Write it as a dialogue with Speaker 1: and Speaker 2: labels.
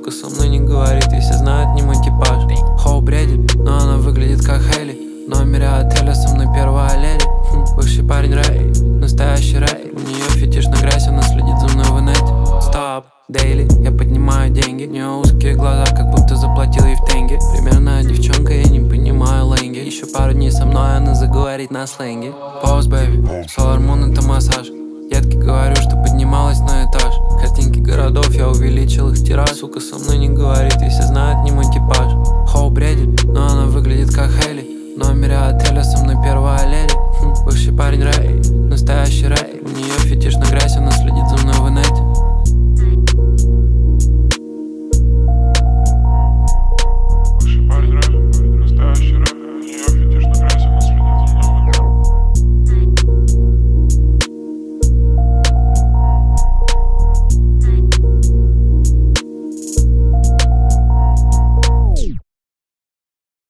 Speaker 1: Сука со мной не говорит, и все знают не мой типаж. Хоу бредит, но она выглядит как Хейли. В номере отеля со мной первая леди. Бывший парень Рэй, настоящий Рэй. У нее фетиш на грязь, она следит за мной в инете. Стоп, дейли, я поднимаю деньги. У нее узкие глаза, как будто заплатил ей в тенге. Примерная девчонка, я не понимаю лэнги. Еще пару дней со мной она заговорит на сленге. Pause, baby, Solar Moon это массаж. Детки, говорю, что поднималась на этаж. Картинки городов, я увеличил их тираж. Сука со мной не говорит, и все знают не мой типаж. Хоу бредит, но она выглядит как Хейли. В номере отеля со мной первая леди. Бывший парень Рэй, настоящий Рэй. У нее